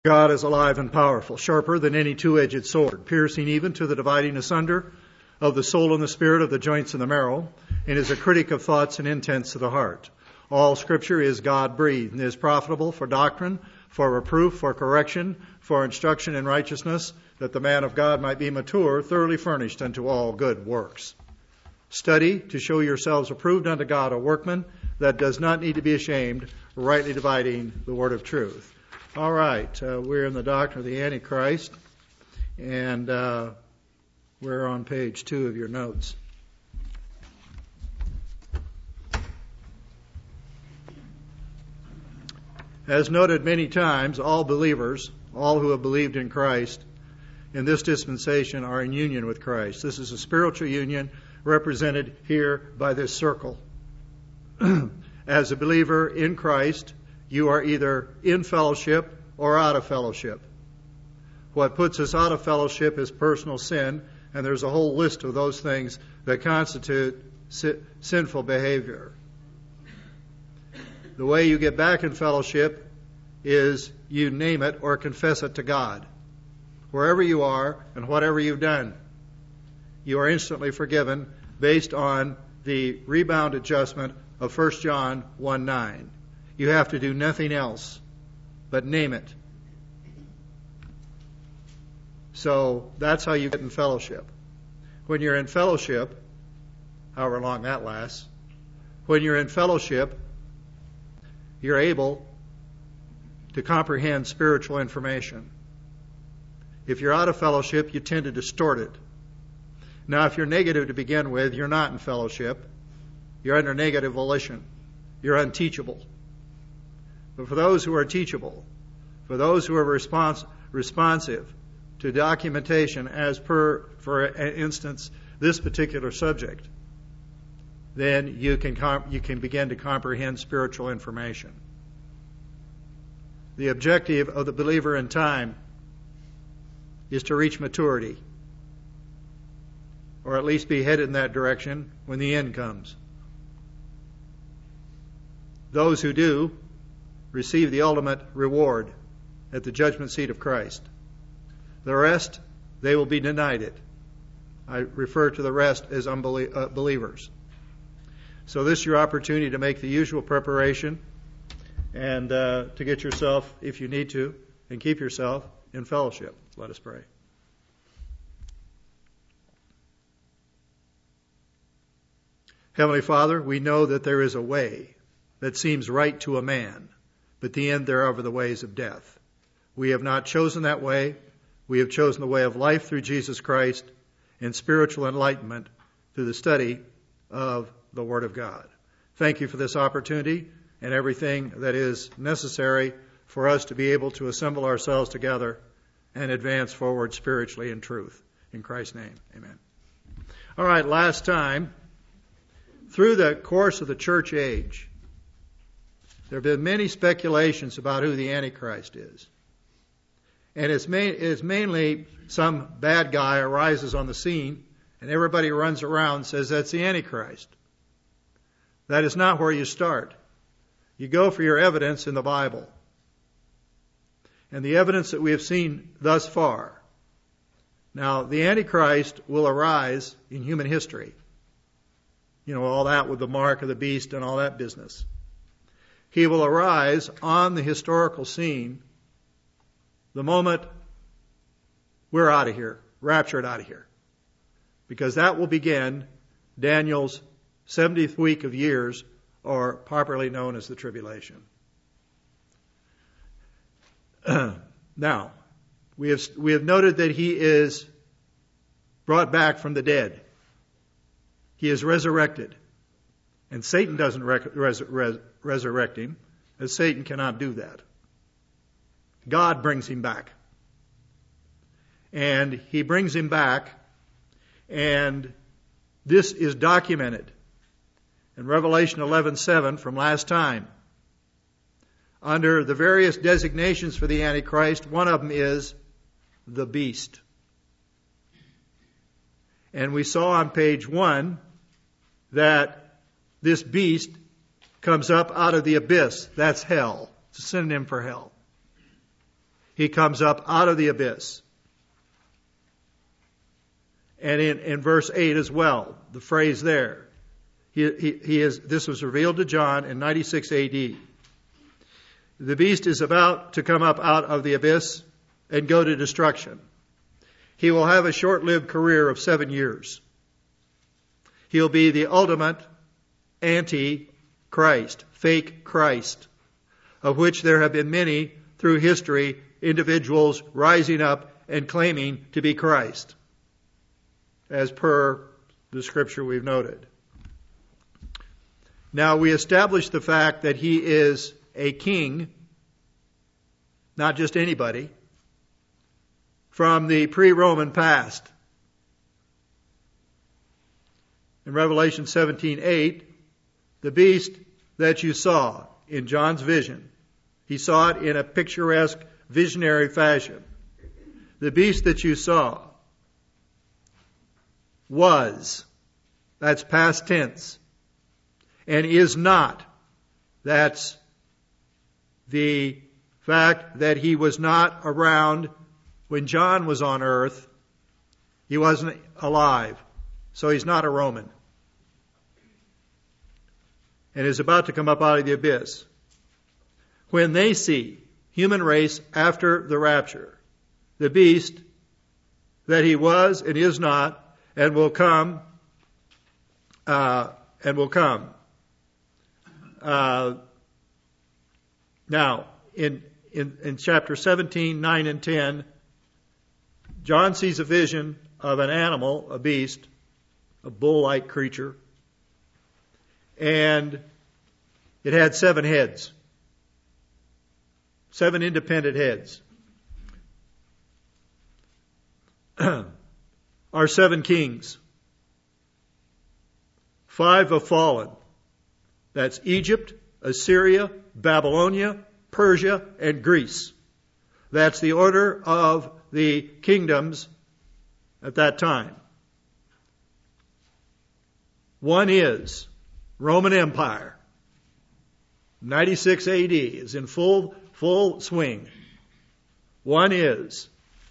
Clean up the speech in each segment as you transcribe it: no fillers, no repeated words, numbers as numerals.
God is alive and powerful, sharper than any two-edged sword, piercing even to the dividing asunder of the soul and the spirit, of the joints and the marrow, and is a critic of thoughts and intents of the heart. All Scripture is God-breathed and is profitable for doctrine, for reproof, for correction, for instruction in righteousness, that the man of God might be mature, thoroughly furnished unto all good works. Study to show yourselves approved unto God, a workman that does not need to be ashamed, rightly dividing the word of truth. All right, we're in the doctrine of the Antichrist, and we're on page 2 of your notes. As noted many times, all believers, all who have believed in Christ in this dispensation, are in union with Christ. This is a spiritual union represented here by this circle. As a believer in Christ, you are either in fellowship or out of fellowship. What puts us out of fellowship is personal sin, and there's a whole list of those things that constitute sinful behavior. The way you get back in fellowship is you name it or confess it to God. Wherever you are and whatever you've done, you are instantly forgiven based on the rebound adjustment of 1 John 1:9. You have to do nothing else but name it. So that's how you get in fellowship. When you're in fellowship, however long that lasts, when you're in fellowship, you're able to comprehend spiritual information. If you're out of fellowship, you tend to distort it. Now, if you're negative to begin with, you're not in fellowship. You're under negative volition. You're unteachable. But for those who are teachable, for those who are responsive to documentation as per, for instance, this particular subject, then you can begin to comprehend spiritual information. The objective of the believer in time is to reach maturity, or at least be headed in that direction when the end comes. Those who do receive the ultimate reward at the judgment seat of Christ. The rest, they will be denied it. I refer to the rest as believers. So this is your opportunity to make the usual preparation and to get yourself, if you need to, and keep yourself in fellowship. Let us pray. Heavenly Father, we know that there is a way that seems right to a man, but the end thereof are the ways of death. We have not chosen that way. We have chosen the way of life through Jesus Christ and spiritual enlightenment through the study of the Word of God. Thank you for this opportunity and everything that is necessary for us to be able to assemble ourselves together and advance forward spiritually in truth. In Christ's name, amen. All right, last time, through the course of the church age, there have been many speculations about who the Antichrist is. And it's mainly some bad guy arises on the scene and everybody runs around and says that's the Antichrist. That is not where you start. You go for your evidence in the Bible. And the evidence that we have seen thus far. Now, the Antichrist will arise in human history. You know, all that with the mark of the beast and all that business. He will arise on the historical scene the moment we're out of here, raptured out of here. Because that will begin Daniel's 70th week of years, or popularly known as the tribulation. Now, we have noted that he is brought back from the dead. He is resurrected. And Satan doesn't resurrect him, as Satan cannot do that. God brings him back. And he brings him back, and this is documented in Revelation 11:7 from last time. Under the various designations for the Antichrist, one of them is the beast. And we saw on page 1 that this beast comes up out of the abyss. That's hell. It's a synonym for hell. he comes up out of the abyss. And in verse 8 as well, the phrase there, this was revealed to John in 96 AD. The beast is about to come up out of the abyss and go to destruction. He will have a short-lived career of 7 years. He'll be the ultimate anti-Christ, fake Christ, of which there have been many through history, individuals rising up and claiming to be Christ, as per the scripture we've noted. Now, we established the fact that he is a king, not just anybody, from the pre-Roman past. In Revelation 17:8, the beast that you saw in John's vision, he saw it in a picturesque, visionary fashion. The beast that you saw was, that's past tense, and is not, that's the fact that he was not around when John was on earth. He wasn't alive, so he's not a Roman, and is about to come up out of the abyss. When they see human race after the rapture, the beast that he was and is not, and will come, Now, in chapter 17, 9 and 10, John sees a vision of an animal, a beast, a bull-like creature, and it had 7 heads, 7 independent heads. Are 7 kings. 5 have fallen. That's Egypt, Assyria, Babylonia, Persia, and Greece. That's the order of the kingdoms at that time. 1 is Roman Empire. 96 AD is in full swing. 1 is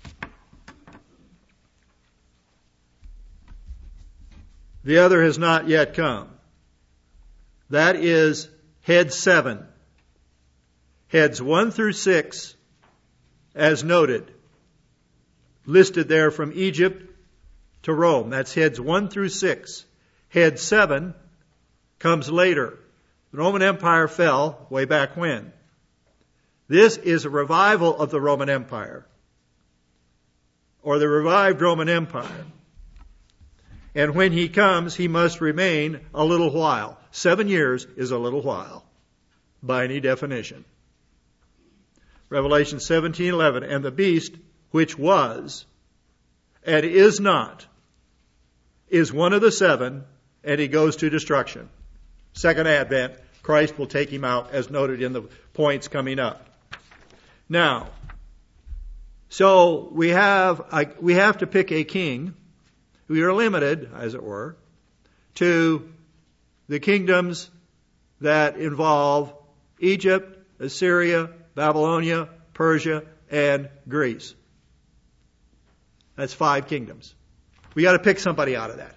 the other has not yet come. That is head 7. Heads 1 through 6, as noted, listed there from Egypt to Rome. That's heads 1 through 6. Head 7 comes later. The Roman Empire fell way back when. This is a revival of the Roman Empire, or the revived Roman Empire. And when he comes, he must remain a little while. 7 years is a little while, by any definition. Revelation 17:11, and the beast which was and is not is one of the 7, and he goes to destruction. Second advent, Christ will take him out, as noted in the points coming up. Now, so we have to pick a king. We are limited, as it were, to the kingdoms that involve Egypt, Assyria, Babylonia, Persia, and Greece. That's 5 kingdoms. We got to pick somebody out of that.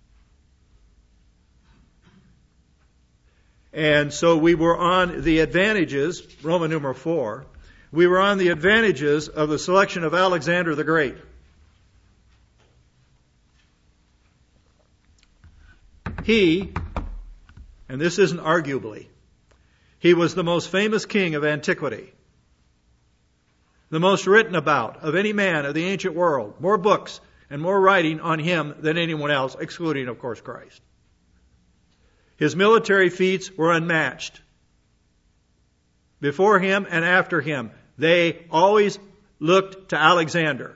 And so we were on the advantages, Roman numeral 4, we were on the advantages of the selection of Alexander the Great. He, and this isn't arguably, he was the most famous king of antiquity, the most written about of any man of the ancient world, more books and more writing on him than anyone else, excluding, of course, Christ. His military feats were unmatched. Before him and after him, they always looked to Alexander.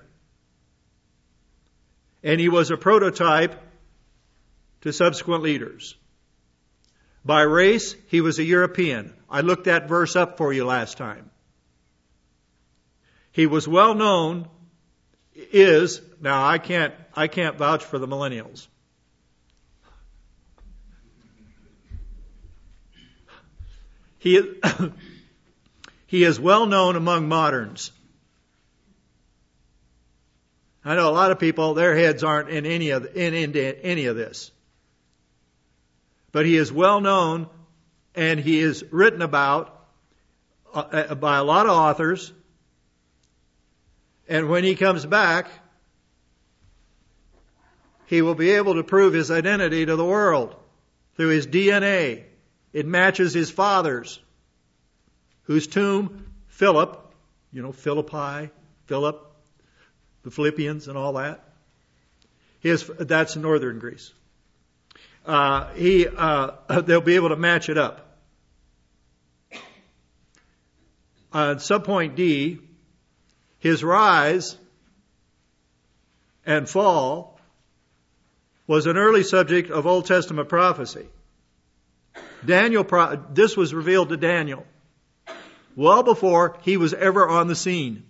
And he was a prototype to subsequent leaders. By race, he was a European. I looked that verse up for you last time. He was well known, now I can't vouch for the millennials. He is well known among moderns I know a lot of people, their heads aren't in any of this. But he is well known, and he is written about by a lot of authors. And when he comes back, he will be able to prove his identity to the world through his DNA. It matches his father's, whose tomb, Philip, Philippi, Philip, the Philippians and all that. That's northern Greece. They'll be able to match it up. On subpoint D, his rise and fall was an early subject of Old Testament prophecy. This was revealed to Daniel well before he was ever on the scene.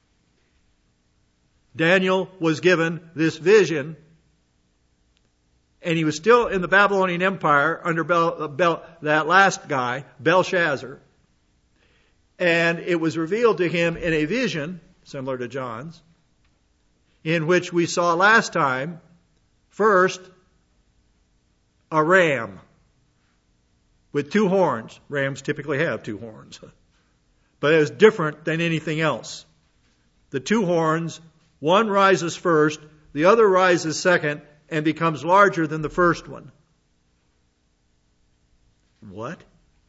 Daniel was given this vision, and he was still in the Babylonian Empire under that last guy, Belshazzar. And it was revealed to him in a vision, similar to John's, in which we saw last time, first, a ram with 2 horns. Rams typically have 2 horns. But it was different than anything else. The 2 horns, one rises first, the other rises second, and becomes larger than the first one. What?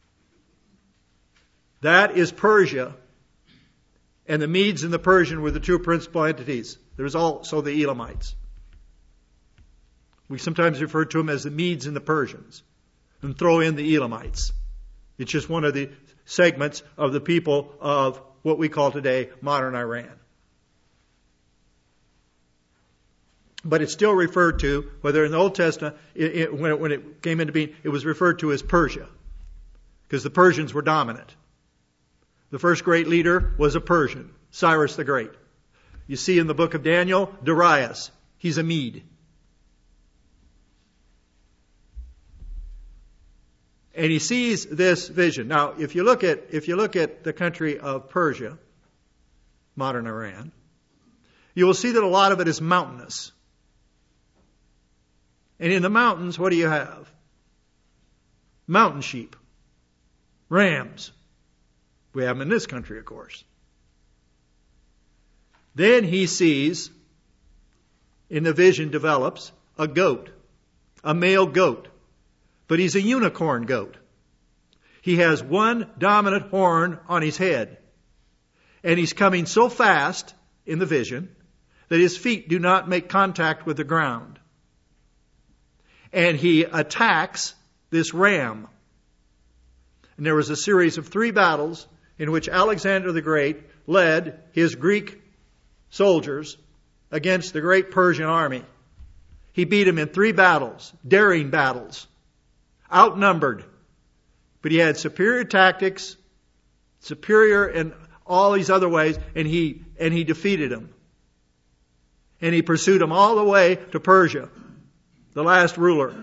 That is Persia. And the Medes and the Persian were the 2 principal entities. There's also the Elamites. We sometimes refer to them as the Medes and the Persians. And throw in the Elamites. It's just one of the segments of the people of what we call today modern Iran. But it's still referred to, whether in the Old Testament, when it came into being, it was referred to as Persia. Because the Persians were dominant. The first great leader was a Persian, Cyrus the Great. You see in the book of Daniel, Darius. He's a Mede. And he sees this vision. Now, if you look at the country of Persia, modern Iran, you will see that a lot of it is mountainous. And in the mountains, what do you have? Mountain sheep. Rams. We have them in this country, of course. Then he sees, in the vision develops, a goat. A male goat. But he's a unicorn goat. He has one dominant horn on his head. And he's coming so fast in the vision that his feet do not make contact with the ground. And he attacks this ram. And there was a series of 3 battles in which Alexander the Great led his Greek soldiers against the great Persian army. He beat him in 3 battles, daring battles, outnumbered. But he had superior tactics, superior in all these other ways, and he defeated him. And he pursued him all the way to Persia, the last ruler.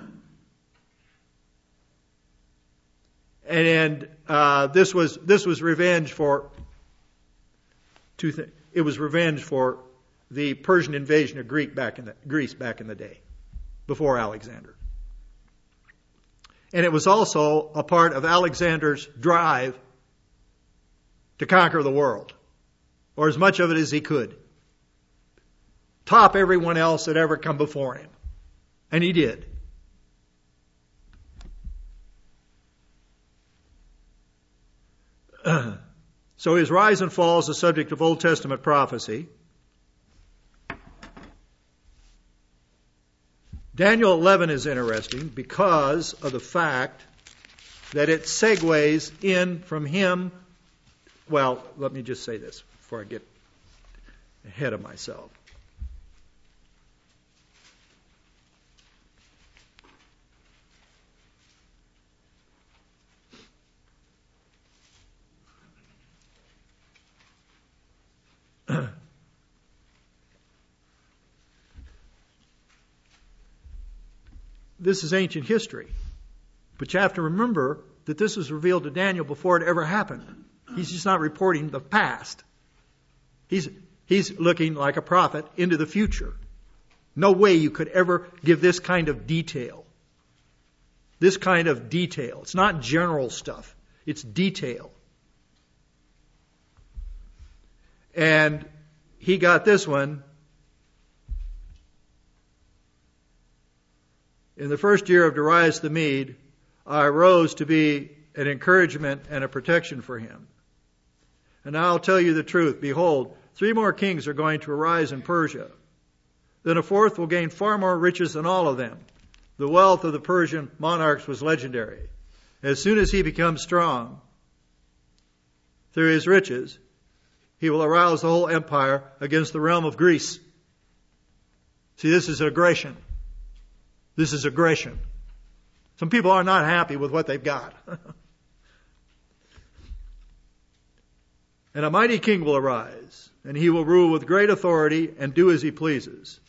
And this was revenge for 2 things. It was revenge for the Persian invasion of Greece back in the day, before Alexander. And it was also a part of Alexander's drive to conquer the world, or as much of it as he could. Top everyone else that ever come before him. And he did. So his rise and fall is a subject of Old Testament prophecy. Daniel 11 is interesting because of the fact that it segues in from him. Well, let me just say this before I get ahead of myself. This is ancient history. But you have to remember that this was revealed to Daniel before it ever happened. He's just not reporting the past. He's He's looking like a prophet into the future. No way you could ever give this kind of detail. This kind of detail. It's not general stuff. It's detail. And he got this one. In the first year of Darius the Mede, I arose to be an encouragement and a protection for him. And I'll tell you the truth. Behold, 3 more kings are going to arise in Persia. Then a fourth will gain far more riches than all of them. The wealth of the Persian monarchs was legendary. As soon as he becomes strong through his riches, he will arouse the whole empire against the realm of Greece. See, this is aggression. This is aggression. Some people are not happy with what they've got. And a mighty king will arise, and he will rule with great authority and do as he pleases.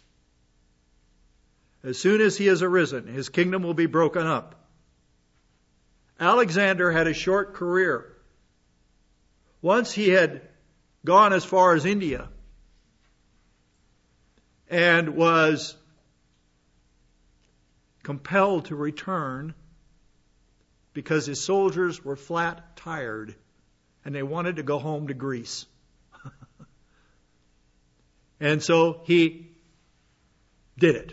As soon as he has arisen, his kingdom will be broken up. Alexander had a short career. Once he had gone as far as India and was compelled to return because his soldiers were flat tired and they wanted to go home to Greece. And so he did it.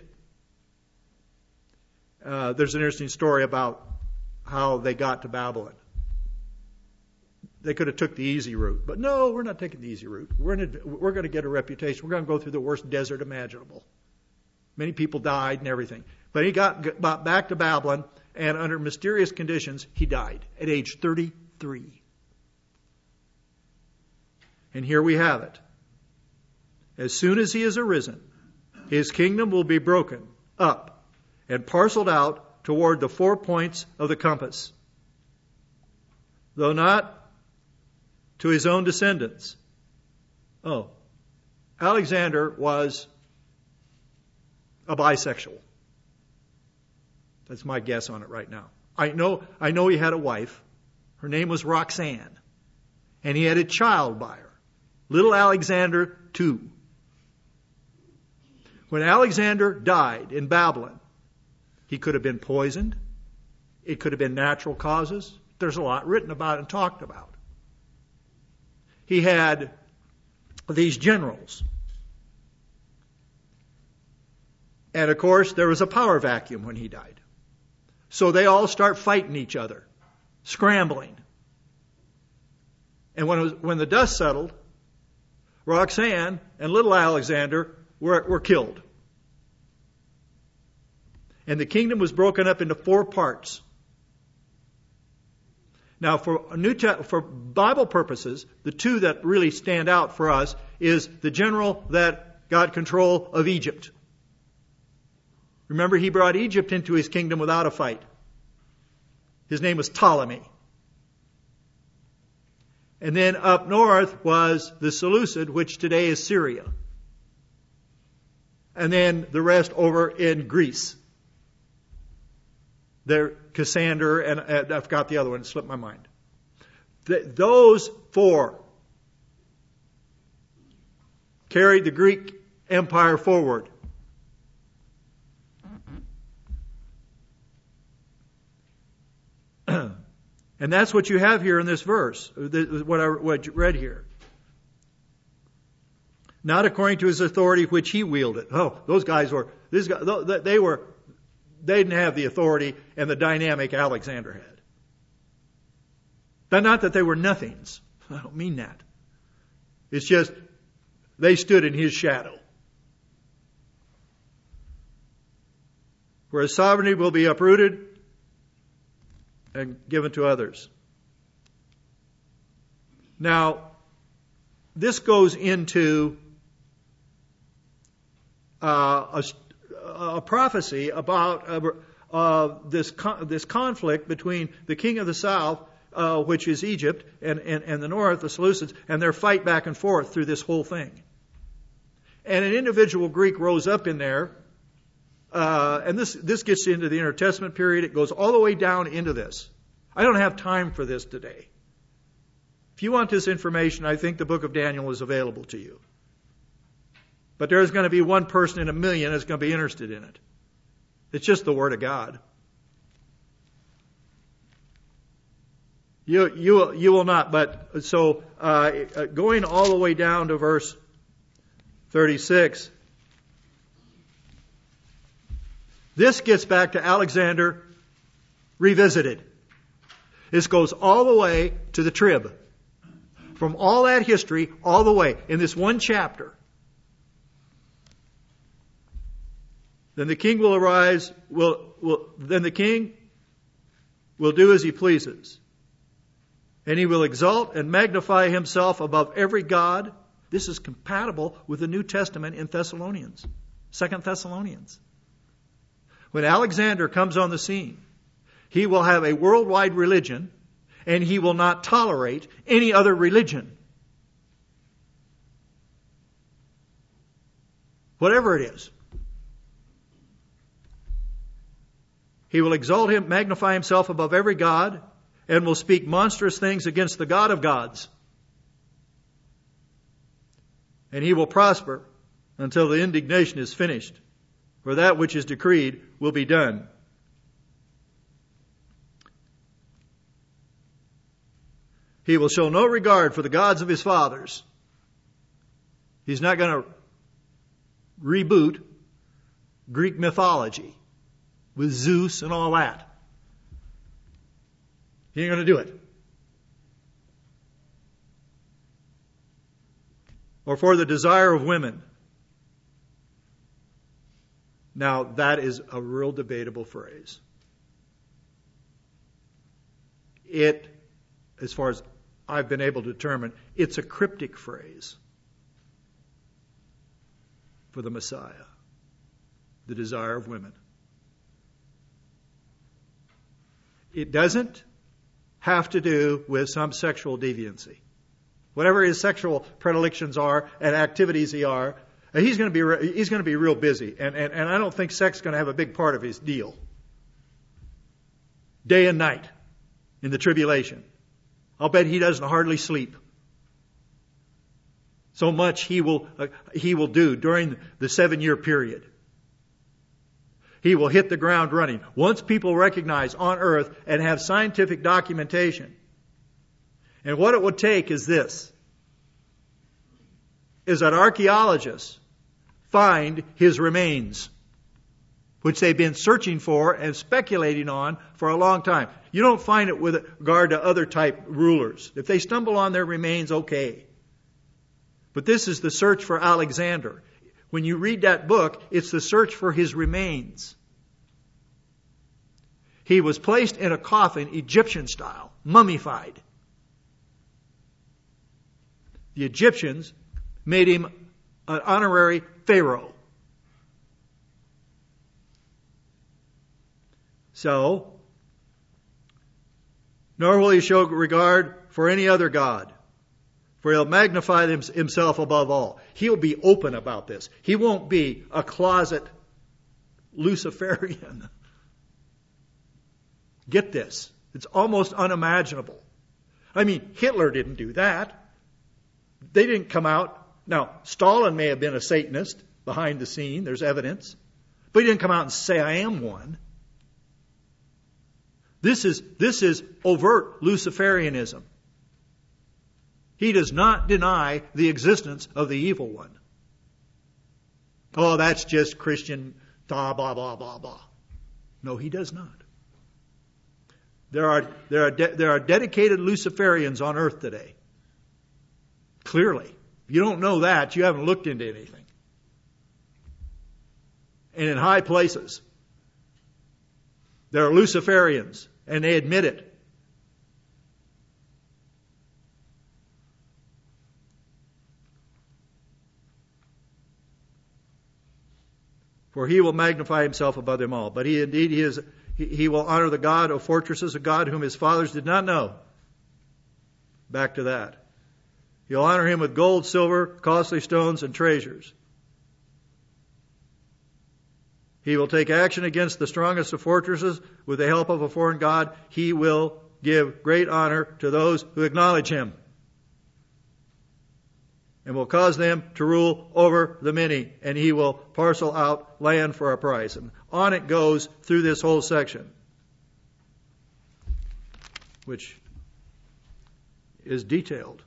There's an interesting story about how they got to Babylon. They could have took the easy route, but no, we're not taking the easy route. We're going to get a reputation. We're going to go through the worst desert imaginable. Many people died and everything. But he got back to Babylon, and under mysterious conditions, he died at age 33. And here we have it. As soon as he is arisen, his kingdom will be broken up and parceled out toward the 4 points of the compass, though not to his own descendants. Oh, Alexander was a bisexual. That's my guess on it right now. I know he had a wife. Her name was Roxanne. And he had a child by her. Little Alexander II. When Alexander died in Babylon, he could have been poisoned. It could have been natural causes. There's a lot written about and talked about. He had these generals. And of course, there was a power vacuum when he died. So they all start fighting each other, scrambling. And when the dust settled, Roxanne and little Alexander were killed. And the kingdom was broken up into 4 parts. Now, for Bible purposes, the 2 that really stand out for us is the general that got control of Egypt. Remember, he brought Egypt into his kingdom without a fight. His name was Ptolemy. And then up north was the Seleucid, which today is Syria. And then the rest over in Greece. There, Cassander, and I forgot the other one, it slipped my mind. Those 4 carried the Greek Empire forward. And that's what you have here in this verse, what you read here. Not according to his authority which he wielded. Oh, those guys they didn't have the authority and the dynamic Alexander had. But not that they were nothings. I don't mean that. It's just they stood in his shadow. For his sovereignty will be uprooted and given to others. Now, this goes into a prophecy about this conflict between the king of the south, which is Egypt, and the north, the Seleucids, and their fight back and forth through this whole thing. And an individual Greek rose up in there, and this gets into the intertestament period. It goes all the way down into this. I don't have time for this today. If you want this information, I think the book of Daniel is available to you. But there's going to be one person in a million that's going to be interested in it. It's just the Word of God. You will not. But so going all the way down to verse 36, this gets back to Alexander revisited. This goes all the way to the trib. From all that history, all the way in this one chapter. Then the king will arise. Then the king will do as he pleases, and he will exalt and magnify himself above every god. This is compatible with the New Testament in Thessalonians, 2 Thessalonians. When Alexander comes on the scene, he will have a worldwide religion, and he will not tolerate any other religion. Whatever it is. He will exalt him, magnify himself above every god, and will speak monstrous things against the God of gods. And he will prosper until the indignation is finished, for that which is decreed will be done. He will show no regard for the gods of his fathers. He's not going to reboot Greek mythology with Zeus and all that. He ain't going to do it. Or for the desire of women. Now, that is a real debatable phrase. It, as far as I've been able to determine, it's a cryptic phrase for the Messiah. The desire of women. It doesn't have to do with some sexual deviancy. Whatever his sexual predilections are and activities he's going to be real busy. And I don't think sex is going to have a big part of his deal. Day and night in the tribulation. I'll bet he doesn't hardly sleep. So much he will do during the 7-year period. He will hit the ground running. Once people recognize on earth and have scientific documentation. And what it would take is this. Is that archaeologists find his remains. Which they've been searching for and speculating on for a long time. You don't find it with regard to other type rulers. If they stumble on their remains, okay. But this is the search for Alexander. When you read that book, it's the search for his remains. He was placed in a coffin, Egyptian style, mummified. The Egyptians made him an honorary pharaoh. So, nor will he show regard for any other god, for he'll magnify himself above all. He'll be open about this. He won't be a closet Luciferian. Get this. It's almost unimaginable. I mean, Hitler didn't do that. They didn't come out. Now, Stalin may have been a Satanist behind the scene. There's evidence. But he didn't come out and say, I am one. This is overt Luciferianism. He does not deny the existence of the evil one. Oh, that's just Christian, blah, blah, blah, blah, blah. No, he does not. There are dedicated Luciferians on earth today. Clearly. If you don't know that, you haven't looked into anything. And in high places, there are Luciferians, and they admit it. For he will magnify himself above them all. But he will honor the God of fortresses, a God whom his fathers did not know. Back to that. He'll honor him with gold, silver, costly stones, and treasures. He will take action against the strongest of fortresses with the help of a foreign god. He will give great honor to those who acknowledge him. and will cause them to rule over the many, and he will parcel out land for a price. And on it goes through this whole section, which is detailed.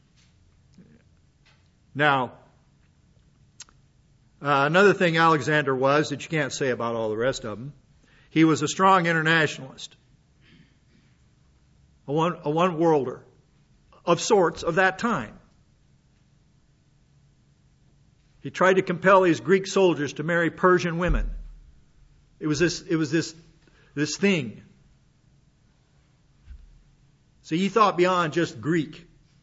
Now, another thing Alexander was that you can't say about all the rest of them, he was a strong internationalist, a one-worlder of sorts of that time. He tried to compel his Greek soldiers to marry Persian women. It was this thing. So he thought beyond just Greek.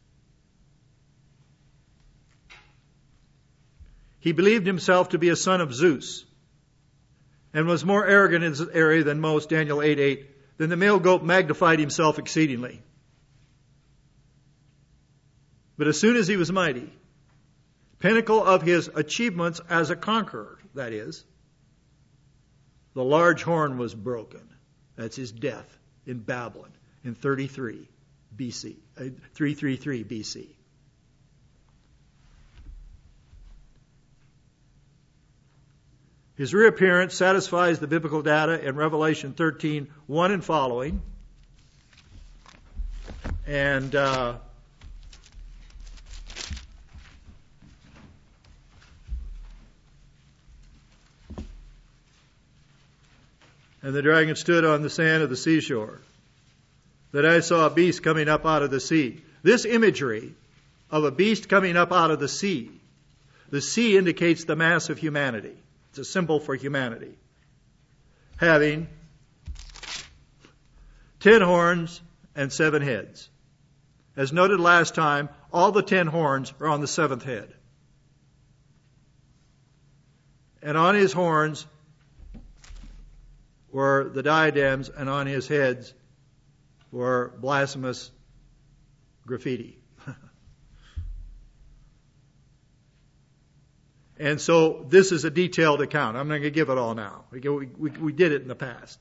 He believed himself to be a son of Zeus and was more arrogant in this area than most, Daniel 8:8. Then the male goat magnified himself exceedingly. But as soon as he was mighty, pinnacle of his achievements as a conqueror, that is, the large horn was broken. That's his death in Babylon in 333 BC. His reappearance satisfies the biblical data in Revelation 13:1 and following. And the dragon stood on the sand of the seashore. That I saw a beast coming up out of the sea. This imagery of a beast coming up out of the sea indicates the mass of humanity. It's a symbol for humanity. Having 10 horns and 7 heads. As noted last time, all the 10 horns are on the 7th head. And on his horns were the diadems, and on his heads were blasphemous graffiti. And so this is a detailed account. I'm not going to give it all now. We did it in the past.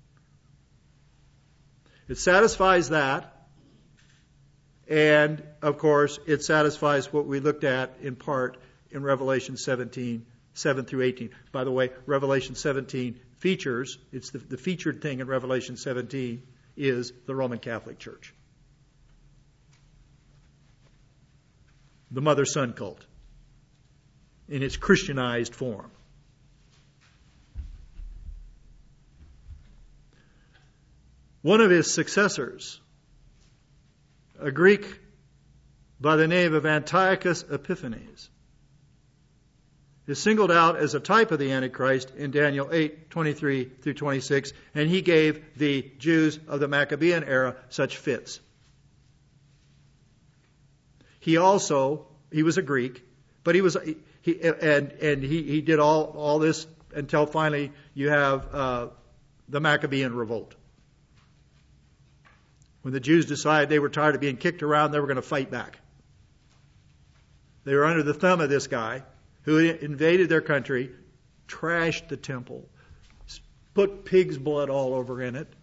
It satisfies that. And, of course, it satisfies what we looked at in part in Revelation 17, 7 through 18. By the way, Revelation 17 features, it's the featured thing in Revelation 17 is the Roman Catholic Church. The mother-son cult in its Christianized form. One of his successors, a Greek by the name of Antiochus Epiphanes, is singled out as a type of the Antichrist in Daniel 8:23 through 26, and he gave the Jews of the Maccabean era such fits. He was a Greek, but he did all this until finally you have the Maccabean revolt. When the Jews decided they were tired of being kicked around, they were going to fight back. They were under the thumb of this guy who invaded their country, trashed the temple, put pig's blood all over in it,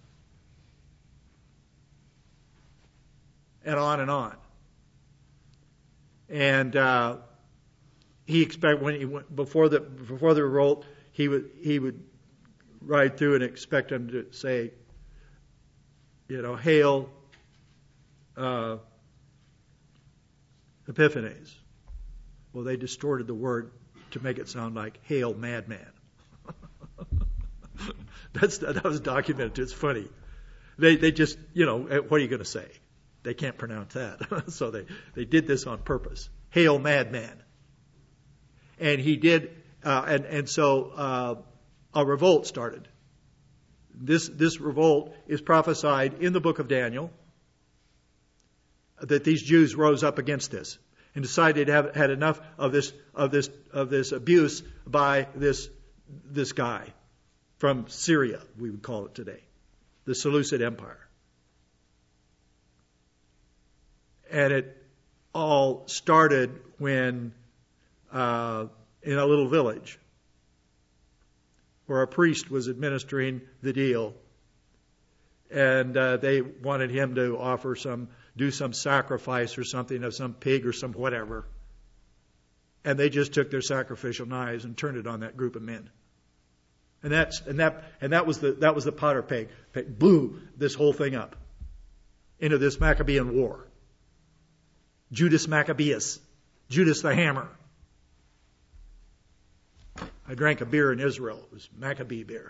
and on and on. And he expected when he went before the revolt, he would ride through and expect them to say, "Hail, Epiphanes." Well, they distorted the word to make it sound like "Hail, madman." That was documented. It's funny. They just, what are you going to say? They can't pronounce that. So they did this on purpose. "Hail, madman." And he did, so a revolt started. This revolt is prophesied in the book of Daniel, that these Jews rose up against this and decided to had enough of this abuse by this guy from Syria, we would call it today, the Seleucid Empire. And it all started when in a little village where a priest was administering the deal, and they wanted him to do some sacrifice or something of some pig or some whatever, And they just took their sacrificial knives and turned it on that group of men. And that was the powder peg. Blew this whole thing up into this Maccabean war. Judas Maccabeus. Judas the Hammer. I drank a beer in Israel. It was Maccabee beer.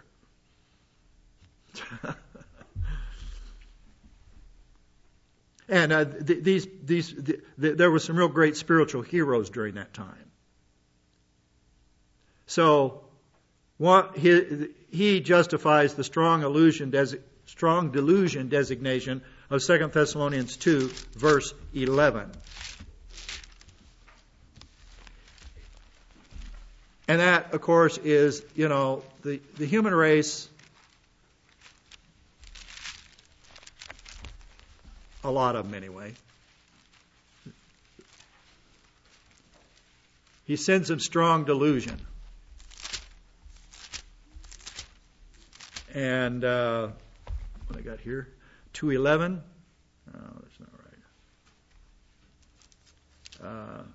And there were some real great spiritual heroes during that time. So he justifies the strong delusion designation of 2 Thessalonians 2, verse 11. And that, of course, is, the human race, a lot of them anyway. He sends them strong delusion. And what I got here? 2:11. Oh, that's not right.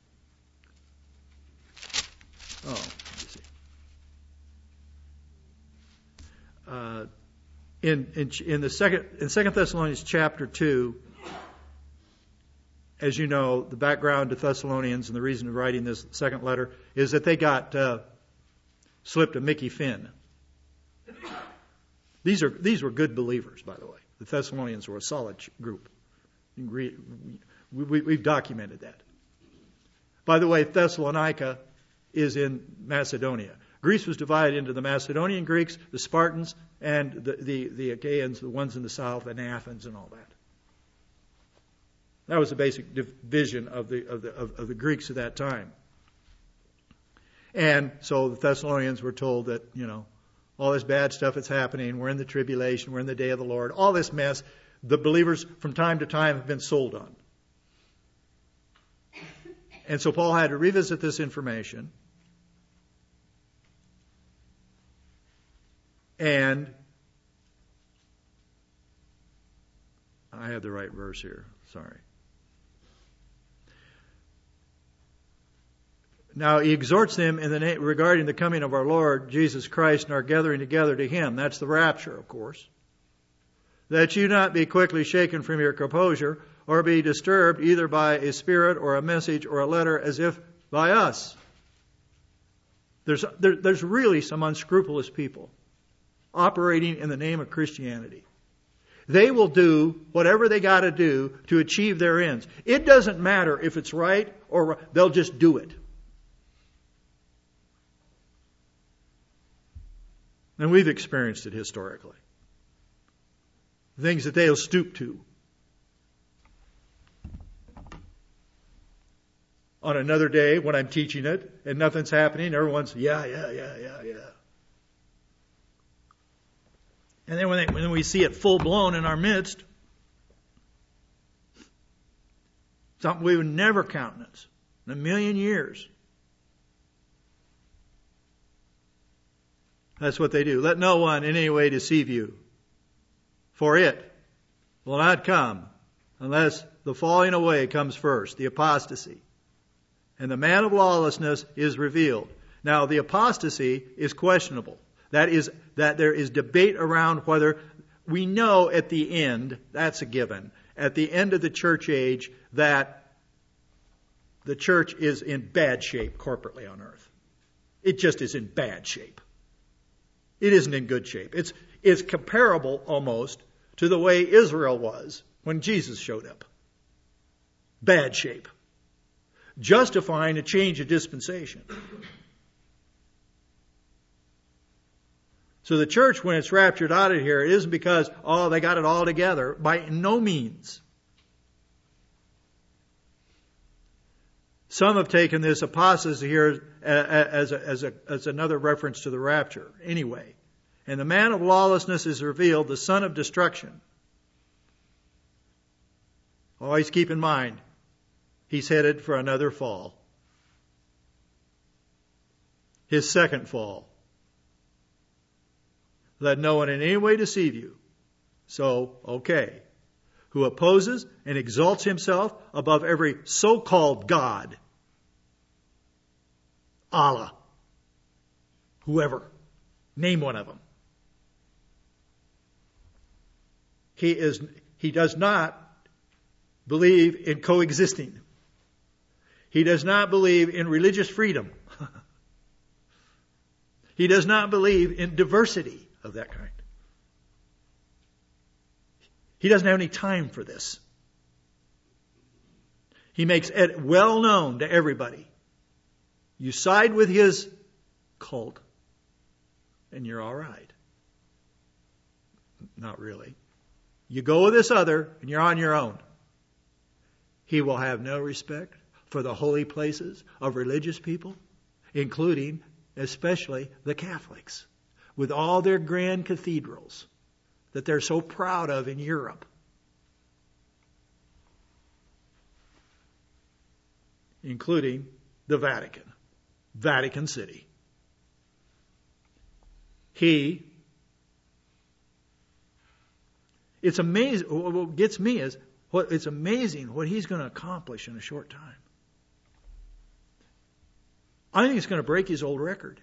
Let me see. In 2 Thessalonians chapter 2, as you know, the background to Thessalonians and the reason of writing this second letter is that they got slipped a Mickey Finn. These were good believers, by the way. The Thessalonians were a solid group. We've documented that. By the way, Thessalonica is in Macedonia. Greece was divided into the Macedonian Greeks, the Spartans, and the Achaeans, the ones in the south, and Athens and all that. That was the basic division of the Greeks at that time. And so the Thessalonians were told that, all this bad stuff that's happening, we're in the tribulation, we're in the day of the Lord, all this mess, the believers from time to time have been sold on. And so Paul had to revisit this information. And I have the right verse here. Sorry. Now he exhorts them regarding the coming of our Lord Jesus Christ and our gathering together to Him. That's the rapture, of course. That you not be quickly shaken from your composure, or be disturbed either by a spirit or a message or a letter as if by us. There's really some unscrupulous people operating in the name of Christianity. They will do whatever they got to do to achieve their ends. It doesn't matter if it's right or they'll just do it. And we've experienced it historically. Things that they'll stoop to. On another day when I'm teaching it and nothing's happening, everyone's, yeah. And then when we see it full blown in our midst, something we would never countenance in a million years. That's what they do. Let no one in any way deceive you. For it will not come unless the falling away comes first, the apostasy. And the man of lawlessness is revealed. Now, the apostasy is questionable. That there is debate around whether we know at the end, that's a given, at the end of the church age, that the church is in bad shape corporately on earth. It just is in bad shape. It isn't in good shape. It's comparable almost to the way Israel was when Jesus showed up. Bad shape. Justifying a change of dispensation. So the church, when it's raptured out of here, it isn't because, they got it all together. By no means. Some have taken this apostasy here as another reference to the rapture. Anyway, and the man of lawlessness is revealed, the son of destruction. Always keep in mind, he's headed for another fall. His second fall. Let no one in any way deceive you. So, okay. Who opposes and exalts himself above every so-called God Allah, whoever. Name one of them. He does not believe in coexisting. He does not believe in religious freedom. He does not believe in diversity of that kind. He doesn't have any time for this. He makes it well known to everybody. You side with his cult, and you're all right. Not really. You go with this other, and you're on your own. He will have no respect for the holy places of religious people, including, especially, the Catholics, with all their grand cathedrals that they're so proud of in Europe. Including the Vatican City. It's amazing. What gets me is, it's amazing what he's going to accomplish in a short time. I think it's going to break his old record.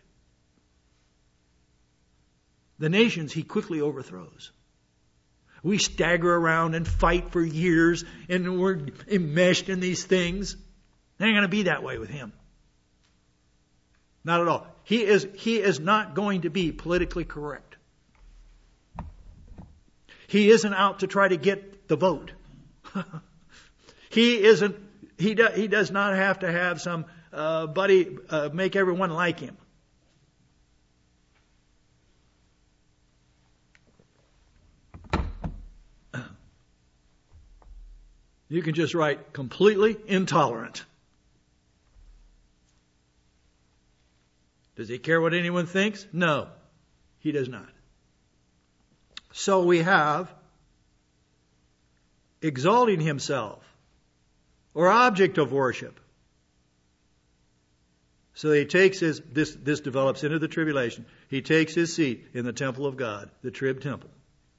The nations he quickly overthrows. We stagger around and fight for years, and we're enmeshed in these things. It ain't going to be that way with him. Not at all. He is not going to be politically correct. He isn't out to try to get the vote. He does not have to have some buddy make everyone like him. You can just write completely intolerant. Does he care what anyone thinks? No, he does not. So we have exalting himself, or object of worship. So he takes this develops into the tribulation. He takes his seat in the temple of God, the Trib temple.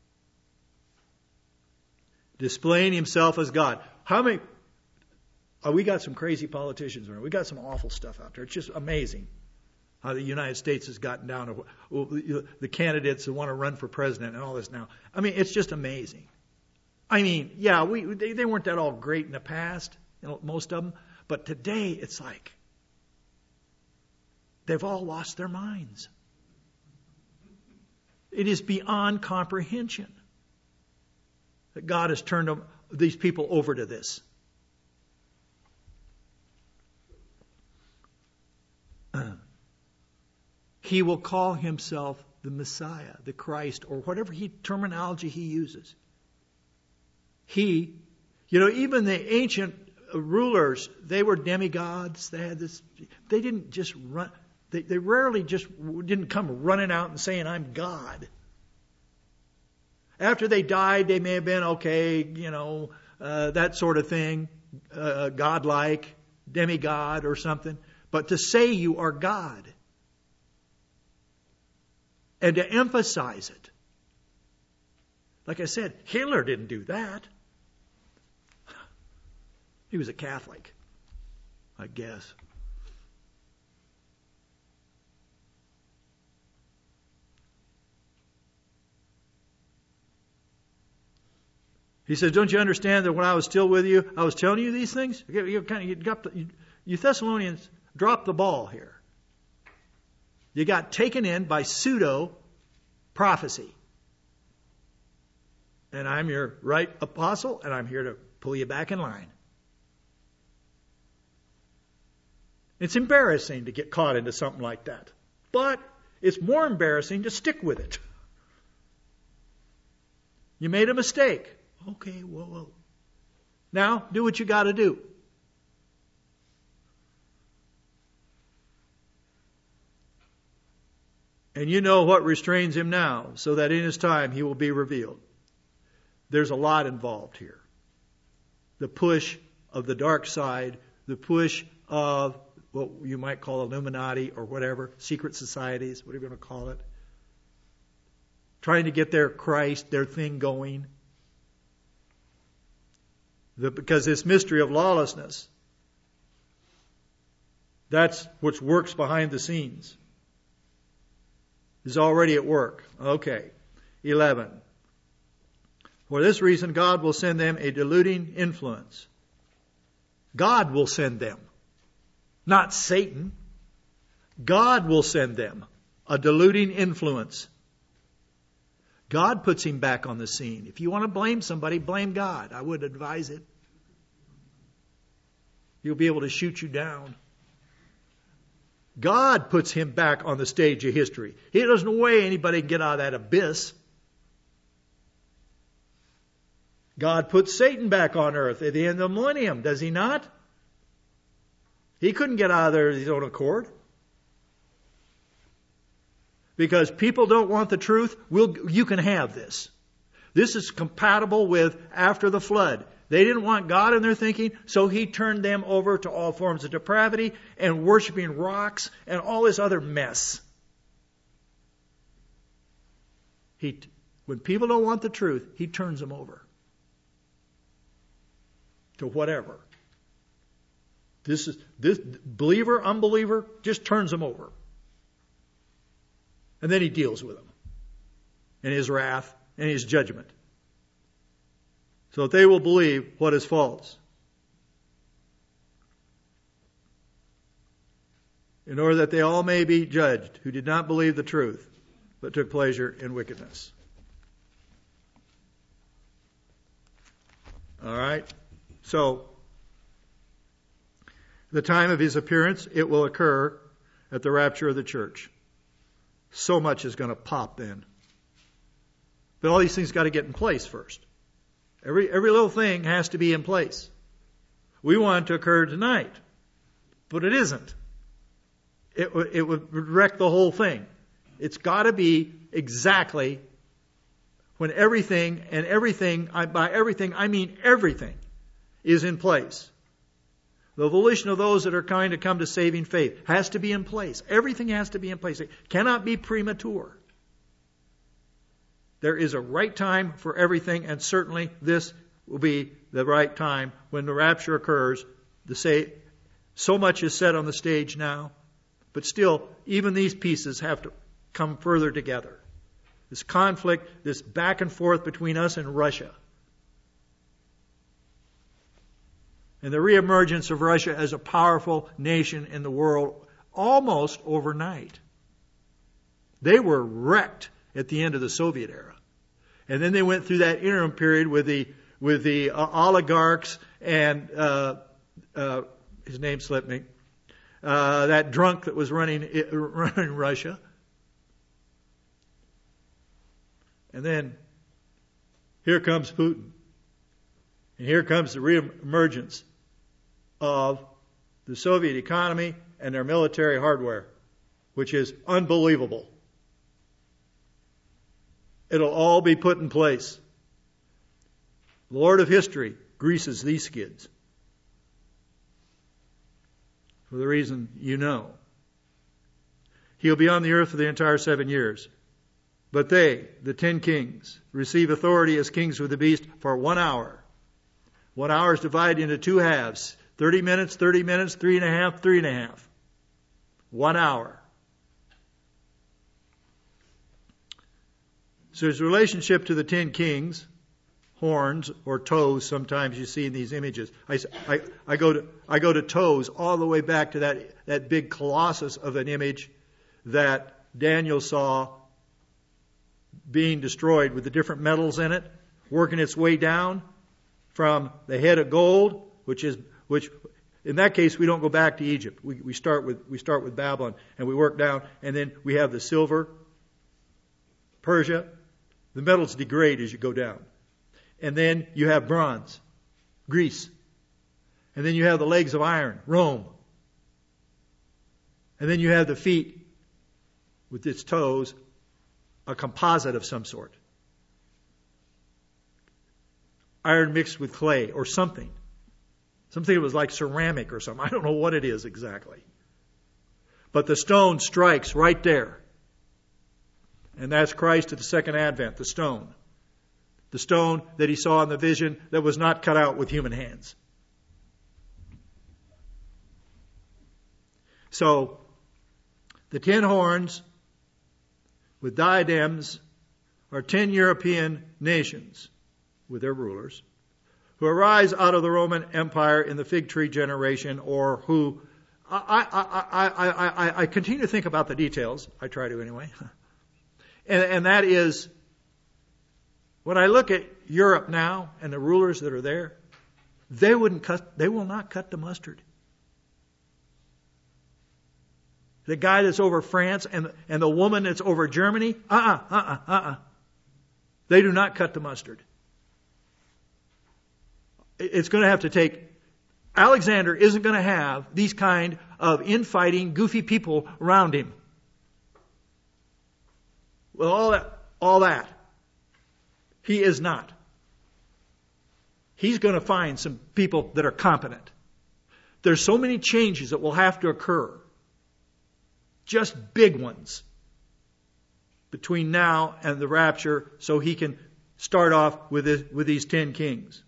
Displaying himself as God. How many? We got some crazy politicians around. We got some awful stuff out there. It's just amazing how the United States has gotten down to the candidates who want to run for president and all this now. I mean, it's just amazing. I mean, yeah, they weren't that all great in the past, most of them. But today, it's like they've all lost their minds. It is beyond comprehension that God has turned these people over to this. He will call himself the Messiah, the Christ, or whatever terminology he uses. Even the ancient rulers, they were demigods. They had this. They didn't just run. They rarely just didn't come running out and saying, "I'm God." After they died, they may have been that sort of thing, godlike, demigod or something. But to say you are God and to emphasize it, like I said, Hitler didn't do that. He was a Catholic, I guess. He says, don't you understand that when I was still with you, I was telling you these things? You Thessalonians dropped the ball here. You got taken in by pseudo-prophecy. And I'm your right apostle, and I'm here to pull you back in line. It's embarrassing to get caught into something like that. But it's more embarrassing to stick with it. You made a mistake. Okay, well. Now, do what you got to do. And you know what restrains him now, so that in his time he will be revealed. There's a lot involved here. The push of the dark side, the push of what you might call Illuminati or whatever, secret societies, whatever you want to call it. Trying to get their Christ, their thing going. Because this mystery of lawlessness That's what works behind the scenes. Is already at work. Okay. 11. For this reason, God will send them a deluding influence. God will send them. Not Satan. God will send them a deluding influence. God puts him back on the scene. If you want to blame somebody, blame God. I would advise it. He'll be able to shoot you down. God puts him back on the stage of history. There's no way anybody can get out of that abyss. God puts Satan back on earth at the end of the millennium, does he not? He couldn't get out of there of his own accord. Because people don't want the truth, you can have this. This is compatible with after the flood. They didn't want God in their thinking, so he turned them over to all forms of depravity and worshiping rocks and all this other mess. When people don't want the truth, he turns them over to whatever. This believer, unbeliever, just turns them over. And then he deals with them in his wrath and his judgment, so that they will believe what is false, in order that they all may be judged who did not believe the truth, but took pleasure in wickedness. All right? So, the time of his appearance, it will occur at the rapture of the church. So much is going to pop then. But all these things got to get in place first. Every little thing has to be in place. We want it to occur tonight, but it isn't. It would wreck the whole thing. It's got to be exactly when everything, and everything, by everything, I mean everything, is in place. The volition of those that are trying to come to saving faith has to be in place. Everything has to be in place. It cannot be premature. There is a right time for everything, and certainly this will be the right time when the rapture occurs. So much is said on the stage now, but still, even these pieces have to come further together. This conflict, this back and forth between us and Russia, and the reemergence of Russia as a powerful nation in the world almost overnight. They were wrecked at the end of the Soviet era. And then they went through that interim period with the oligarchs and his name slipped me, that drunk that was running Russia. And then here comes Putin. And here comes the reemergence of the Soviet economy and their military hardware, which is unbelievable. It'll all be put in place. The Lord of history greases these skids. For the reason you know. He'll be on the earth for the entire 7 years. But they, the 10 kings, receive authority as kings with the beast for 1 hour. 1 hour is divided into 2 halves. 30 minutes, 3.5, 3.5. 1 hour. So his relationship to the 10 kings, horns or toes, sometimes you see in these images. I go to toes all the way back to that big colossus of an image that Daniel saw being destroyed with the different metals in it, working its way down from the head of gold, which in that case we don't go back to Egypt. We start with Babylon and we work down, and then we have the silver, Persia. The metals degrade as you go down. And then you have bronze, Greece. And then you have the legs of iron, Rome. And then you have the feet with its toes, a composite of some sort. Iron mixed with clay or something. Something that was like ceramic or something. I don't know what it is exactly. But the stone strikes right there. And that's Christ at the second advent, the stone. The stone that he saw in the vision that was not cut out with human hands. So, the 10 horns with diadems are 10 European nations with their rulers who arise out of the Roman Empire in the fig tree generation, or who I continue to think about the details. I try to anyway. And that is, when I look at Europe now and the rulers that are there, they will not cut the mustard. The guy that's over France and the woman that's over Germany, they do not cut the mustard. It's going to have to take, Alexander isn't going to have these kind of infighting, goofy people around him. With all that. He is not. He's going to find some people that are competent. There's so many changes that will have to occur. Just big ones. Between now and the rapture, so he can start off with these 10 kings.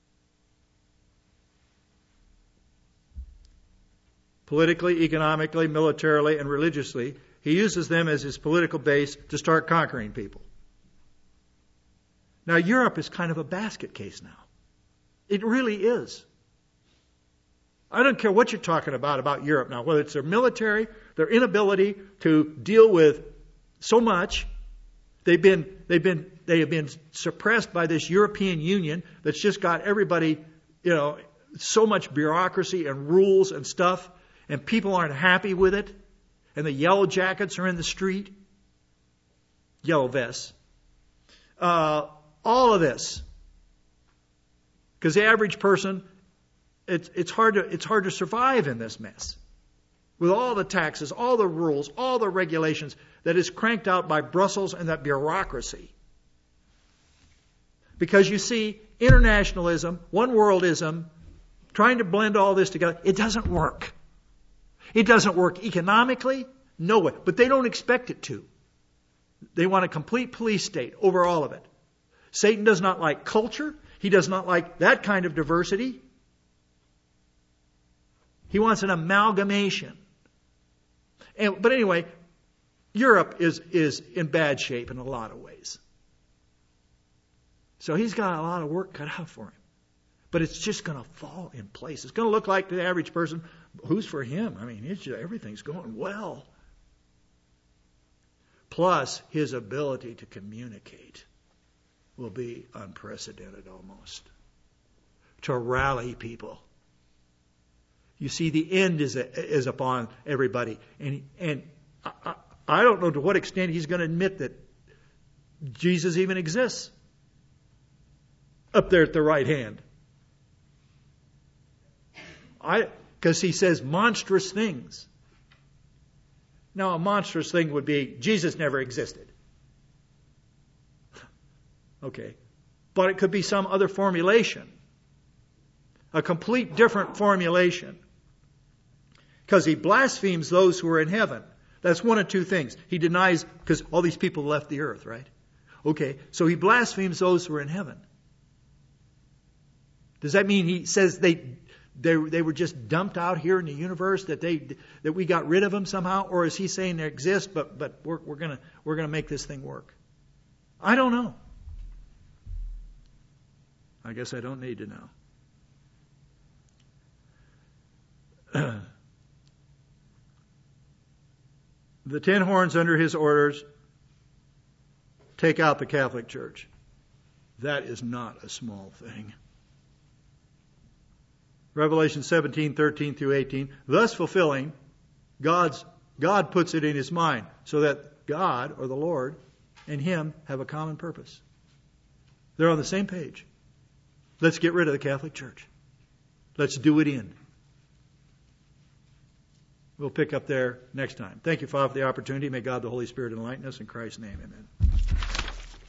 Politically, economically, militarily, and religiously, he uses them as his political base to start conquering people. Now, Europe is kind of a basket case now. It really is. I don't care what you're talking about Europe now, whether it's their military, their inability to deal with so much. They have been suppressed by this European Union that's just got everybody, so much bureaucracy and rules and stuff, and people aren't happy with it. And the yellow jackets are in the street. Yellow vests. All of this. Because the average person, it's hard to survive in this mess. With all the taxes, all the rules, all the regulations that is cranked out by Brussels and that bureaucracy. Because you see, internationalism, one worldism, trying to blend all this together, it doesn't work. It doesn't work economically, no way. But they don't expect it to. They want a complete police state over all of it. Satan does not like culture. He does not like that kind of diversity. He wants an amalgamation. But anyway, Europe is in bad shape in a lot of ways. So he's got a lot of work cut out for him. But it's just going to fall in place. It's going to look like to the average person, who's for him? I mean, everything's going well. Plus, his ability to communicate will be unprecedented almost. To rally people. You see, the end is upon everybody. And I don't know to what extent he's going to admit that Jesus even exists. Up there at the right hand. Because he says monstrous things. Now, a monstrous thing would be Jesus never existed. Okay. But it could be some other formulation. A complete different formulation. Because he blasphemes those who are in heaven. That's one of two things. He denies, because all these people left the earth, right? Okay. So he blasphemes those who are in heaven. Does that mean he says they were just dumped out here in the universe, that we got rid of them somehow, or is he saying they exist, but we're gonna make this thing work? I don't know. I guess I don't need to know. The 10 horns under his orders take out the Catholic Church. That is not a small thing. Revelation 17:13 through 18, thus fulfilling, God puts it in his mind so that God, or the Lord, and him have a common purpose. They're on the same page. Let's get rid of the Catholic Church. Let's do it in. We'll pick up there next time. Thank you, Father, for the opportunity. May God the Holy Spirit enlighten us. In Christ's name, amen.